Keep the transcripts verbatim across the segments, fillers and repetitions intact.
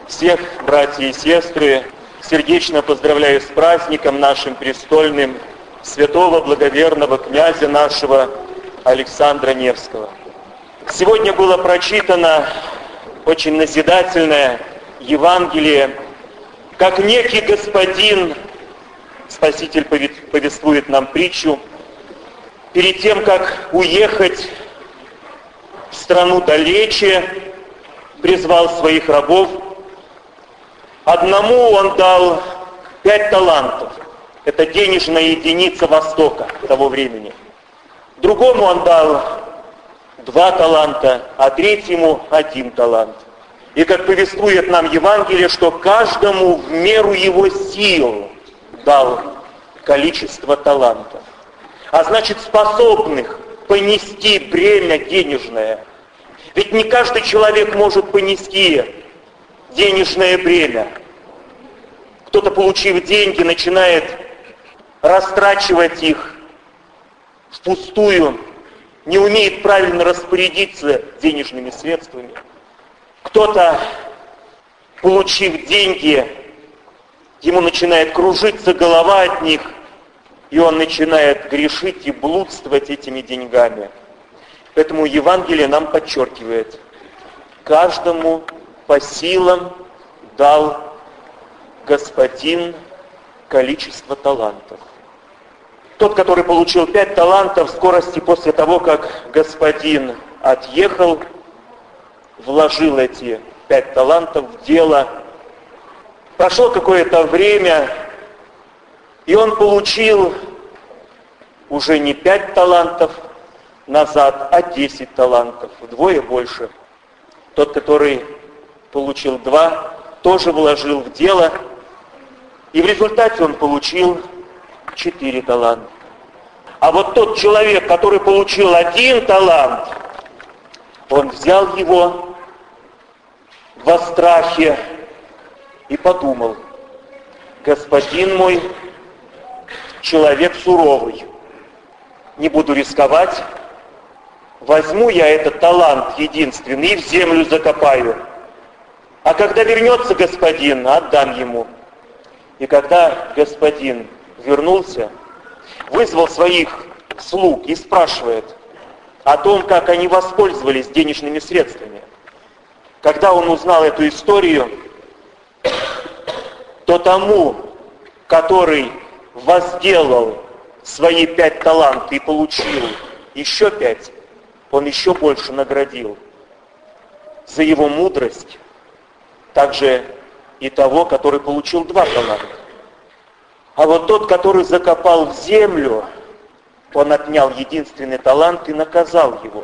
Всех, братья и сестры, сердечно поздравляю с праздником нашим престольным святого благоверного князя нашего Александра Невского. Сегодня было прочитано очень назидательное Евангелие, как некий господин, Спаситель повествует нам притчу, перед тем, как уехать в страну далече, призвал своих рабов. Одному он дал пять талантов. Это денежная единица Востока того времени. Другому он дал два таланта, а третьему один талант. И как повествует нам Евангелие, что каждому в меру его сил дал количество талантов. А значит, способных понести бремя денежное. Ведь не каждый человек может понести денежное бремя. Кто-то, получив деньги, начинает растрачивать их впустую, не умеет правильно распорядиться денежными средствами. Кто-то, получив деньги, ему начинает кружиться голова от них, и он начинает грешить и блудствовать этими деньгами. Поэтому Евангелие нам подчеркивает, каждому по силам дал Господин количество талантов. Тот, который получил пять талантов, в скорости после того, как Господин отъехал, вложил эти пять талантов в дело. Прошло какое-то время, и он получил уже не пять талантов назад, а десять талантов, вдвое больше. Тот, который получил два, тоже вложил в дело, и в результате он получил четыре таланта. А вот тот человек, который получил один талант, он взял его во страхе и подумал: господин мой человек суровый, не буду рисковать, возьму я этот талант единственный и в землю закопаю. А когда вернется господин, отдам ему. И когда господин вернулся, вызвал своих слуг и спрашивает о том, как они воспользовались денежными средствами. Когда он узнал эту историю, то тому, который возделал свои пять талантов и получил еще пять, он еще больше наградил за его мудрость, также и того, который получил два таланта. А вот тот, который закопал в землю, он отнял единственный талант и наказал его.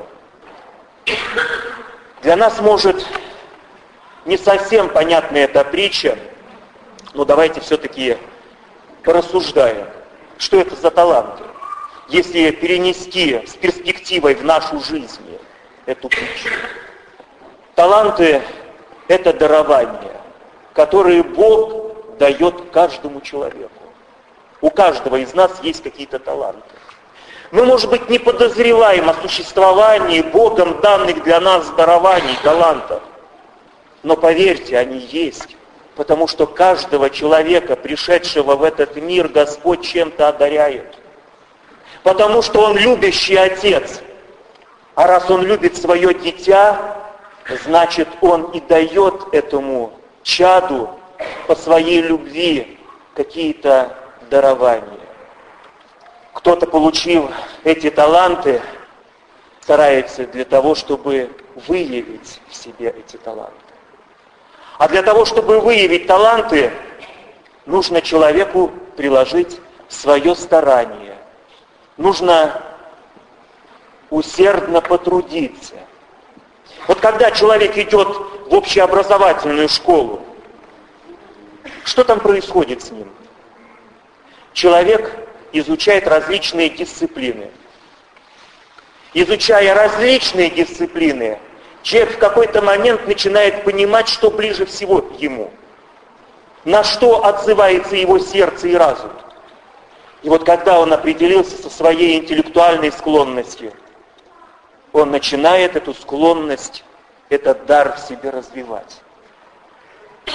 Для нас, может, не совсем понятна эта притча, но давайте все-таки порассуждаем, что это за таланты. Если перенести с перспективой в нашу жизнь эту притчу. Таланты – это дарования, которые Бог дает каждому человеку. У каждого из нас есть какие-то таланты. Мы, может быть, не подозреваем о существовании Богом данных для нас дарований, талантов. Но поверьте, они есть. Потому что каждого человека, пришедшего в этот мир, Господь чем-то одаряет. Потому что Он любящий Отец. А раз Он любит свое дитя, значит, Он и дает этому чаду по своей любви какие-то дарования. Кто-то, получив эти таланты, старается для того, чтобы выявить в себе эти таланты. А для того, чтобы выявить таланты, нужно человеку приложить свое старание. Нужно усердно потрудиться. Вот когда человек идет в общеобразовательную школу, что там происходит с ним? Человек изучает различные дисциплины. Изучая различные дисциплины, человек в какой-то момент начинает понимать, что ближе всего ему, на что отзывается его сердце и разум. И вот когда он определился со своей интеллектуальной склонностью, он начинает эту склонность, этот дар в себе развивать.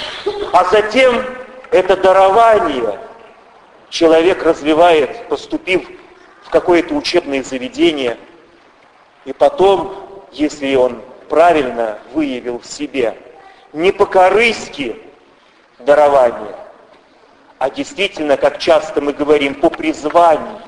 А затем это дарование человек развивает, поступив в какое-то учебное заведение, и потом, если он правильно выявил в себе не по корысти дарование, а действительно, как часто мы говорим, по призванию.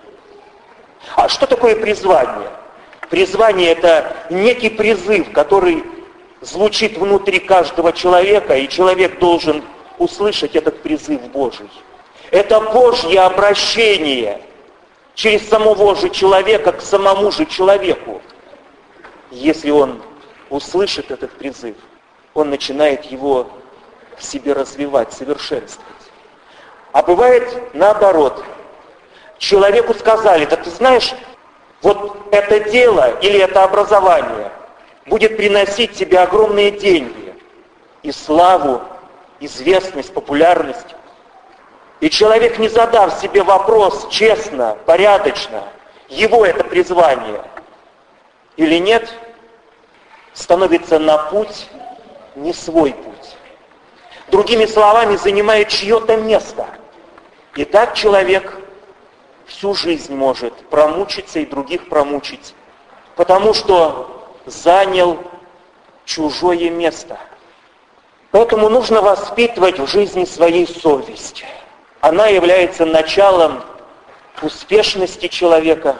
А что такое призвание? Призвание – это некий призыв, который звучит внутри каждого человека, и человек должен услышать этот призыв Божий. Это Божье обращение через самого же человека к самому же человеку. Если он услышит этот призыв, он начинает его в себе развивать, совершенствовать. А бывает наоборот. Человеку сказали: да ты знаешь, вот это дело или это образование будет приносить тебе огромные деньги и славу, известность, популярность. И человек, не задав себе вопрос честно, порядочно, его это призвание или нет, становится на путь не свой путь. Другими словами, занимает чье-то место. И так человек всю жизнь может промучиться и других промучить, потому что занял чужое место. Поэтому нужно воспитывать в жизни своей совесть. Она является началом успешности человека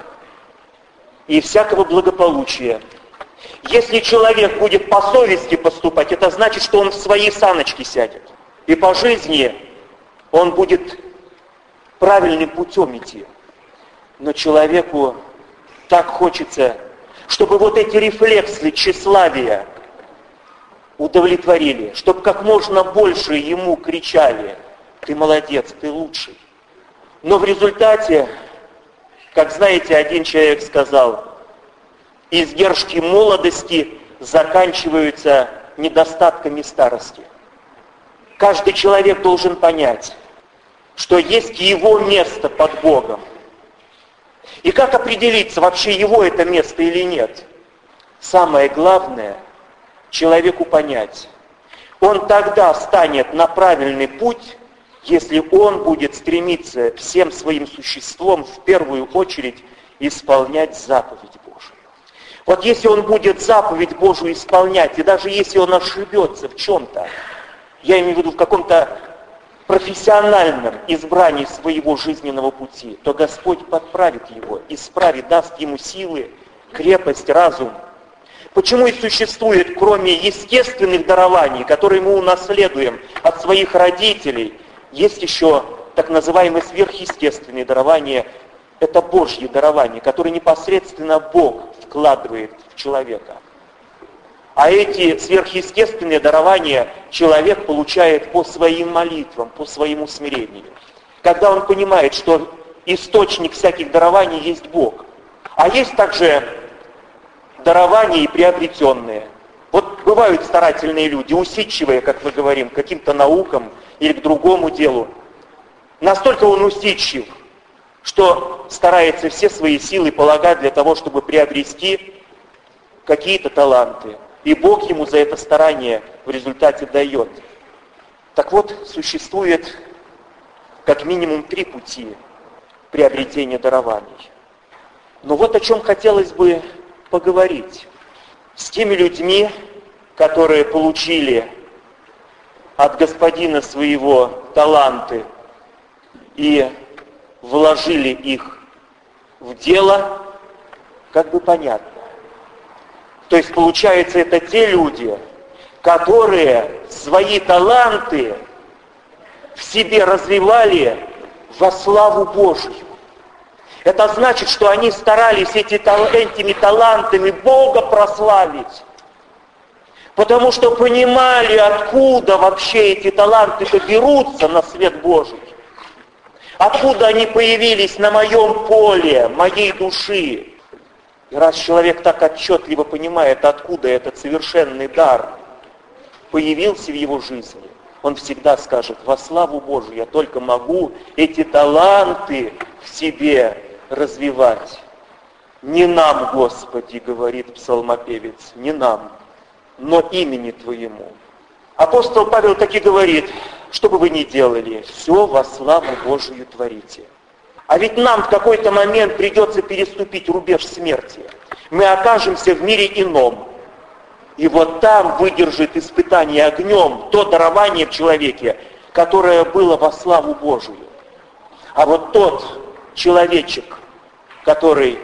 и всякого благополучия. Если человек будет по совести поступать, это значит, что он в свои саночки сядет. И по жизни он будет правильным путем идти. Но человеку так хочется, чтобы вот эти рефлексы тщеславия удовлетворили, чтобы как можно больше ему кричали: ты молодец, ты лучший. Но в результате, как знаете, один человек сказал, издержки молодости заканчиваются недостатками старости. Каждый человек должен понять, что есть его место под Богом. И как определиться, вообще его это место или нет? Самое главное — человеку понять. Он тогда станет на правильный путь, если он будет стремиться всем своим существом в первую очередь исполнять заповедь Божию. Вот если он будет заповедь Божию исполнять, и даже если он ошибется в чем-то, я имею в виду в каком-то профессиональном избрании своего жизненного пути, то Господь подправит его, исправит, даст ему силы, крепость, разум. Почему и существует, кроме естественных дарований, которые мы унаследуем от своих родителей, есть еще так называемые сверхъестественные дарования. Это Божьи дарования, которые непосредственно Бог вкладывает в человека. А эти сверхъестественные дарования человек получает по своим молитвам, по своему смирению. Когда он понимает, что источник всяких дарований есть Бог. А есть также дарования и приобретенные. Вот бывают старательные люди, усидчивые, как мы говорим, к каким-то наукам или к другому делу. Настолько он усидчив, что старается все свои силы полагать для того, чтобы приобрести какие-то таланты. И Бог ему за это старание в результате дает. Так вот, существует как минимум три пути приобретения дарований. Но вот о чем хотелось бы поговорить. С теми людьми, которые получили от господина своего таланты и вложили их в дело, как бы понятно. То есть, получается, это те люди, которые свои таланты в себе развивали во славу Божию. Это значит, что они старались эти, этими талантами Бога прославить. Потому что понимали, откуда вообще эти таланты-то берутся на свет Божий. Откуда они появились на моем поле, моей души. И раз человек так отчетливо понимает, откуда этот совершенный дар появился в его жизни, он всегда скажет: во славу Божию я только могу эти таланты в себе развивать. Не нам, Господи, говорит псалмопевец, не нам, но имени Твоему. Апостол Павел таки говорит, что бы вы ни делали, все во славу Божию творите. А ведь нам в какой-то момент придется переступить рубеж смерти. Мы окажемся в мире ином. И вот там выдержит испытание огнем то дарование в человеке, которое было во славу Божию. А вот тот человечек, который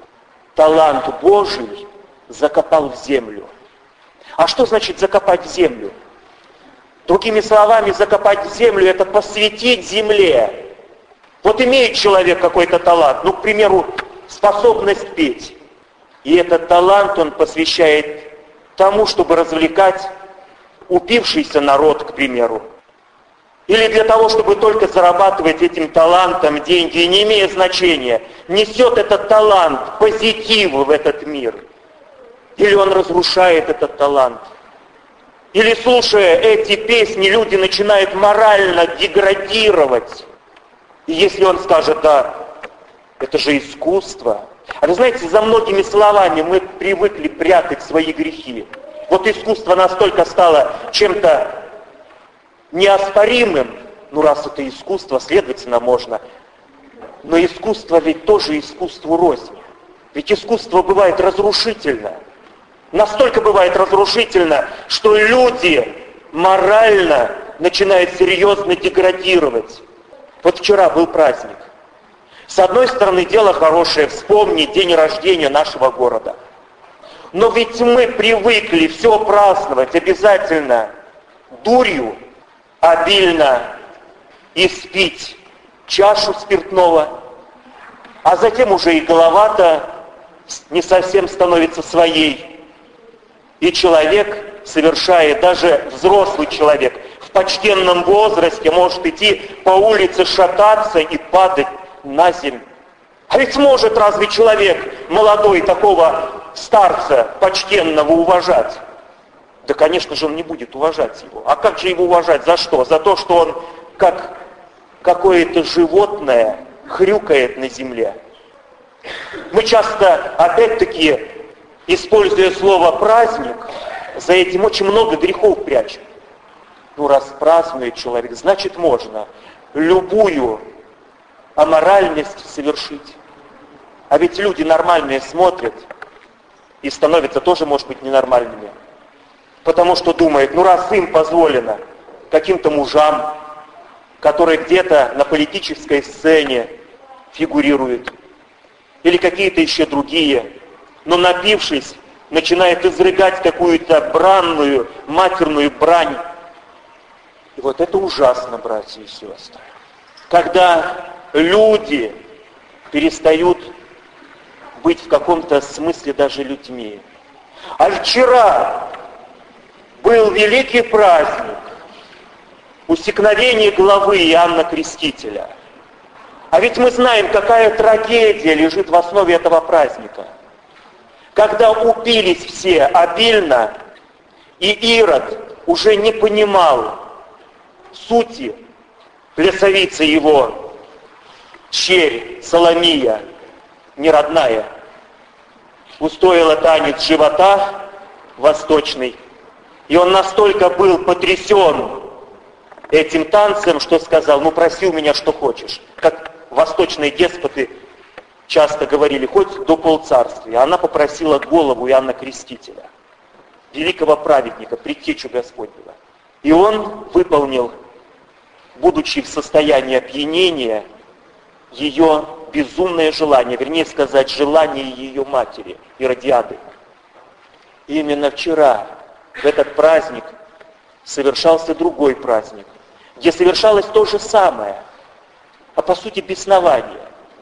талант Божий закопал в землю. А что значит закопать в землю? Другими словами, закопать в землю — это посвятить земле. Вот имеет человек какой-то талант, ну, к примеру, способность петь. И этот талант он посвящает тому, чтобы развлекать упившийся народ, к примеру. Или для того, чтобы только зарабатывать этим талантом деньги, и не имея значения, несет этот талант позитив в этот мир. Или он разрушает этот талант. Или, слушая эти песни, люди начинают морально деградировать. И если он скажет, да, это же искусство. А вы знаете, за многими словами мы привыкли прятать свои грехи. Вот искусство настолько стало чем-то неоспоримым. Ну, раз это искусство, следовательно, можно. Но искусство ведь тоже искусству рознь. Ведь искусство бывает разрушительно. Настолько бывает разрушительно, что люди морально начинают серьезно деградировать. Вот вчера был праздник. С одной стороны, дело хорошее, вспомнить день рождения нашего города. Но ведь мы привыкли все праздновать обязательно дурью, обильно испить чашу спиртного, а затем уже и голова-то не совсем становится своей. И человек совершает, даже взрослый человек, в почтенном возрасте может идти по улице, шататься и падать на землю. А ведь может разве человек молодой такого старца почтенного уважать? Да, конечно же, он не будет уважать его. А как же его уважать? За что? За то, что он как какое-то животное хрюкает на земле. Мы часто, опять-таки, используя слово «праздник», за этим очень много грехов прячем. Ну, раз празднует человек, значит, можно любую аморальность совершить. А ведь люди нормальные смотрят и становятся тоже, может быть, ненормальными. Потому что думают, ну раз им позволено каким-то мужам, которые где-то на политической сцене фигурируют, или какие-то еще другие, но напившись, начинает изрыгать какую-то бранную, матерную брань. И вот это ужасно, братья и сестры. Когда люди перестают быть в каком-то смысле даже людьми. А вчера был великий праздник усекновения головы Иоанна Крестителя. А ведь мы знаем, какая трагедия лежит в основе этого праздника. Когда упились все обильно, и Ирод уже не понимал сути лесовицы его, черь Соломия, неродная, устроила танец живота восточный, и он настолько был потрясен этим танцем, что сказал, ну проси у меня, что хочешь. Как восточные деспоты часто говорили, хоть до полцарствия. Она попросила голову Иоанна Крестителя, великого праведника, предтечу Господнего. И он выполнил, будучи в состоянии опьянения, ее безумное желание, вернее сказать, желание ее матери, Иродиады. И именно вчера, в этот праздник, совершался другой праздник, где совершалось то же самое, а по сути беснование.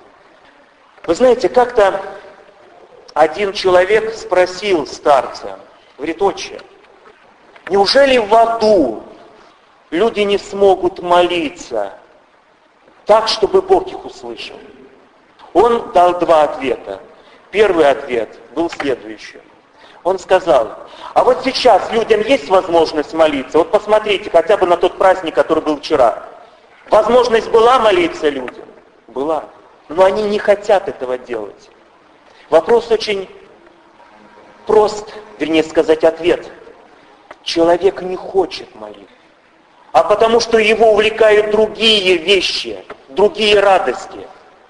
Вы знаете, как-то один человек спросил старца, говорит, отче, неужели в аду люди не смогут молиться так, чтобы Бог их услышал? Он дал два ответа. Первый ответ был следующий. Он сказал, а вот сейчас людям есть возможность молиться? Вот посмотрите хотя бы на тот праздник, который был вчера. Возможность была молиться людям? Была. Но они не хотят этого делать. Вопрос очень прост, вернее сказать, ответ. человек не хочет молиться, а потому что его увлекают другие вещи, другие радости.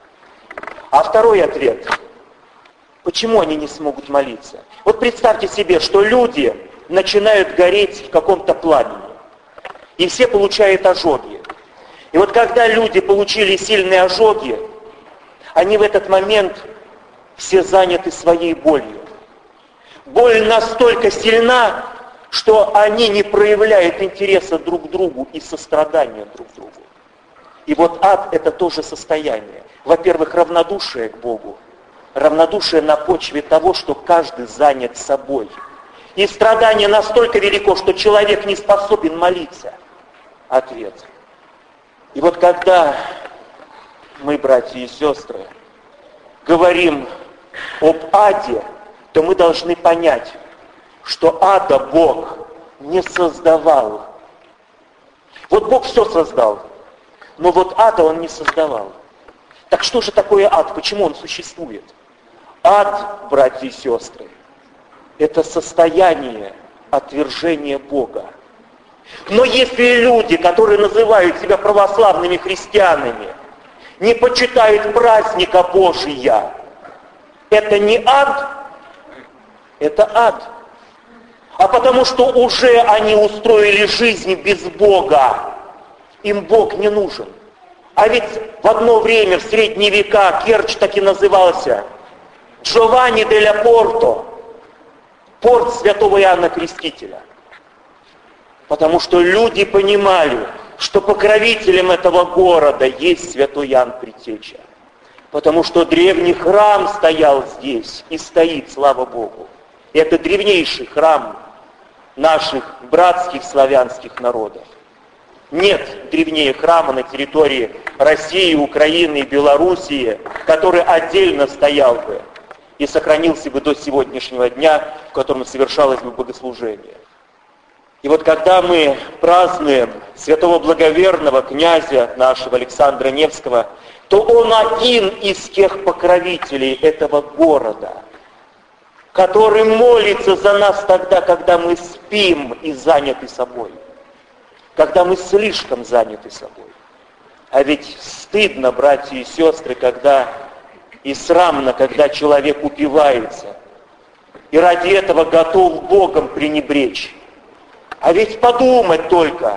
А второй ответ. Почему они не смогут молиться? Вот представьте себе, что люди начинают гореть в каком-то пламени, и все получают ожоги. И вот когда люди получили сильные ожоги, они в этот момент все заняты своей болью. Боль настолько сильна, что они не проявляют интереса друг к другу и сострадания друг к другу. И вот ад — это тоже состояние. Во-первых, равнодушие к Богу. Равнодушие на почве того, что каждый занят собой. И страдание настолько велико, что человек не способен молиться. Ответ. И вот когда мы, братья и сестры, говорим об аде, то мы должны понять, что ада Бог не создавал. Вот Бог все создал, но вот ада Он не создавал. Так что же такое ад? Почему он существует? Ад, братья и сестры, это состояние отвержения Бога. Но если люди, которые называют себя православными христианами, не почитают праздника Божия, это не ад, это ад. А потому что уже они устроили жизнь без Бога, им Бог не нужен. А ведь в одно время, в средние века, Керчь так и назывался Джованни дель Порто, порт святого Иоанна Крестителя. Потому что люди понимали, что покровителем этого города есть святой Иоанн Предтеча. Потому что древний храм стоял здесь и стоит, слава Богу. И это древнейший храм наших братских славянских народов. Нет древнее храма на территории России, Украины и Белоруссии, который отдельно стоял бы и сохранился бы до сегодняшнего дня, в котором совершалось бы богослужение. И вот когда мы празднуем святого благоверного князя нашего Александра Невского, то он один из тех покровителей этого города, который молится за нас тогда, когда мы спим и заняты собой, когда мы слишком заняты собой. А ведь стыдно, братья и сестры, когда и срамно, когда человек упивается и ради этого готов Богом пренебречь. А ведь подумать только,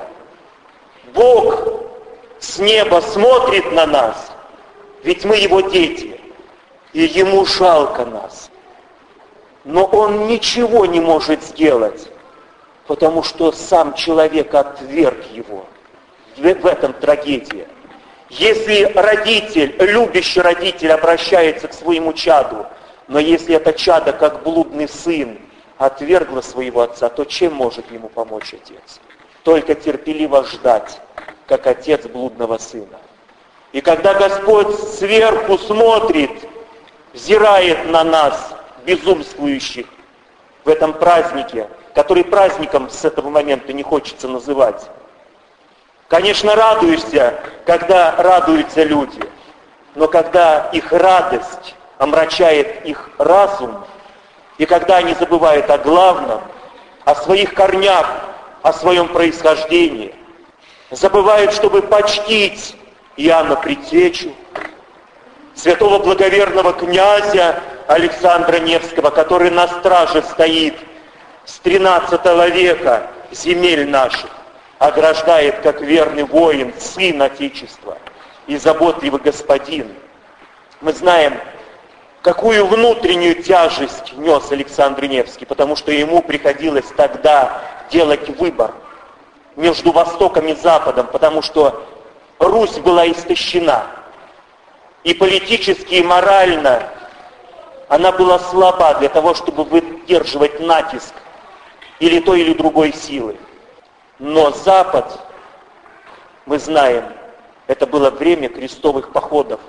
Бог с неба смотрит на нас, ведь мы Его дети, и Ему жалко нас. Но Он ничего не может сделать, потому что сам человек отверг Его. В этом трагедия. Если родитель, любящий родитель обращается к своему чаду, но если это чадо, как блудный сын, отвергло своего отца, то чем может ему помочь отец? Только терпеливо ждать, как отец блудного сына. И когда Господь сверху смотрит, взирает на нас, безумствующих, в этом празднике, который праздником с этого момента не хочется называть. Конечно, радуешься, когда радуются люди, но когда их радость омрачает их разум, и когда они забывают о главном, о своих корнях, о своем происхождении, забывают, чтобы почтить Иоанна Предтечу, святого благоверного князя Александра Невского, который на страже стоит с тринадцатого века земель наших, ограждает, как верный воин, сын Отечества и заботливый господин. Мы знаем, какую внутреннюю тяжесть нес Александр Невский, потому что ему приходилось тогда делать выбор между Востоком и Западом, потому что Русь была истощена. И политически, и морально она была слаба для того, чтобы выдерживать натиск или той, или другой силы. Но Запад, мы знаем, это было время крестовых походов.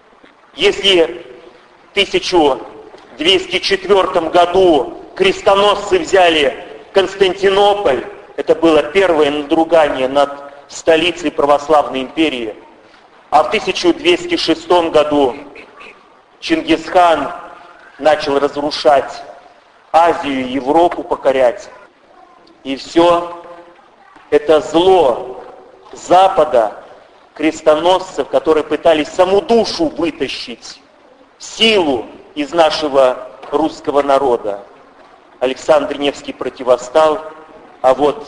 Если в тысяча двести четвёртом году крестоносцы взяли Константинополь, это было первое надругание над столицей православной империи, а в тысяча двести шестом году Чингисхан начал разрушать Азию и Европу, покорять, И все это зло Запада, крестоносцев, которые пытались саму душу вытащить, силу из нашего русского народа, Александр Невский противостал, а вот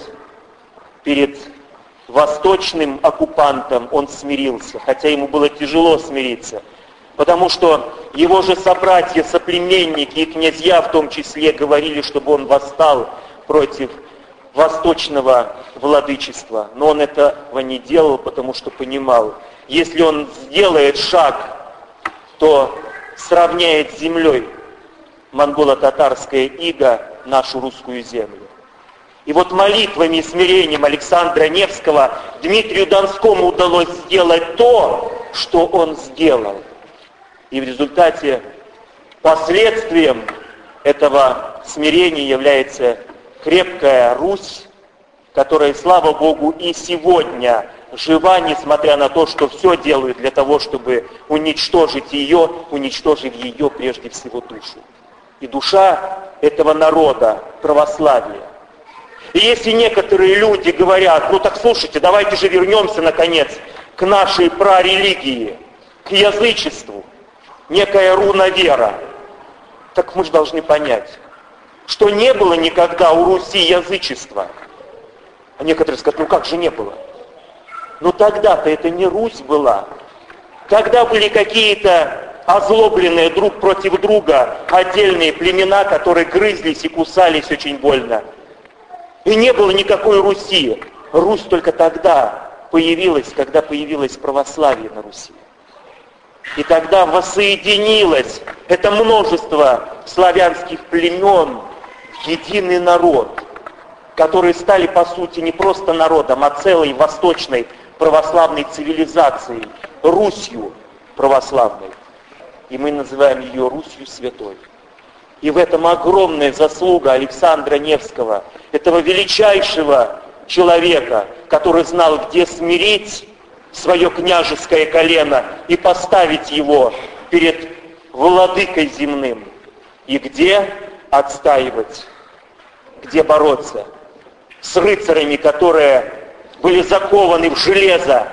перед восточным оккупантом он смирился, хотя ему было тяжело смириться, потому что его же собратья, соплеменники и князья в том числе говорили, чтобы он восстал против восточного владычества. Но он этого не делал, потому что понимал, если он сделает шаг, то сравняет с землей монголо-татарское иго нашу русскую землю. И вот молитвами и смирением Александра Невского Дмитрию Донскому удалось сделать то, что он сделал. И в результате последствием этого смирения является крепкая Русь, которая, слава Богу, и сегодня жива, несмотря на то, что все делают для того, чтобы уничтожить ее, уничтожив ее прежде всего душу. И душа этого народа – православие. И если некоторые люди говорят, ну так слушайте, давайте же вернемся наконец к нашей прарелигии, к язычеству, некая руновера, так мы же должны понять, что не было никогда у Руси язычества. А некоторые скажут, ну как же не было? Ну тогда-то это не Русь была. Тогда были какие-то озлобленные друг против друга отдельные племена, которые грызлись и кусались очень больно. И не было никакой Руси. Русь только тогда появилась, когда появилось православие на Руси. И тогда воссоединилось это множество славянских племен в единый народ, которые стали, по сути, не просто народом, а целой восточной православной цивилизацией, Русью православной. И мы называем ее Русью Святой. И в этом огромная заслуга Александра Невского, этого величайшего человека, который знал, где смирить свое княжеское колено и поставить его перед владыкой земным, и где отстаивать, где бороться с рыцарями, которые были закованы в железо,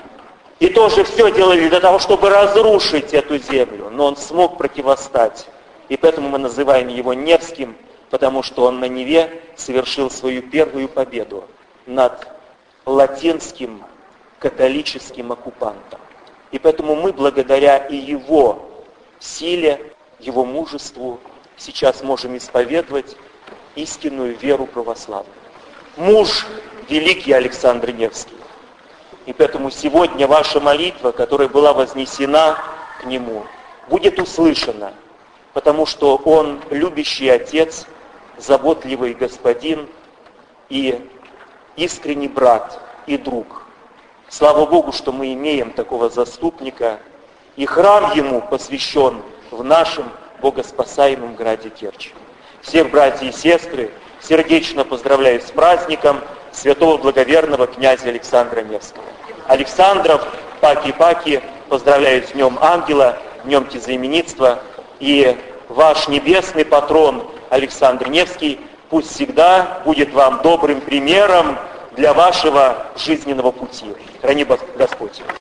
и тоже все делали для того, чтобы разрушить эту землю, но он смог противостать. И поэтому мы называем его Невским, потому что он на Неве совершил свою первую победу над латинским католическим оккупантом. И поэтому мы, благодаря и его силе, его мужеству, сейчас можем исповедовать истинную веру православную. Муж великий Александр Невский. И поэтому сегодня ваша молитва, которая была вознесена к нему, будет услышана, потому что он любящий отец, заботливый господин и искренний брат и друг. Слава Богу, что мы имеем такого заступника, и храм ему посвящен в нашем богоспасаемом граде Керчь. Всех братьев и сестры сердечно поздравляю с праздником святого благоверного князя Александра Невского. Александров, паки-паки, поздравляю с Днем Ангела, Днем Тезаименитства. И ваш небесный патрон Александр Невский пусть всегда будет вам добрым примером для вашего жизненного пути. Храни Господь.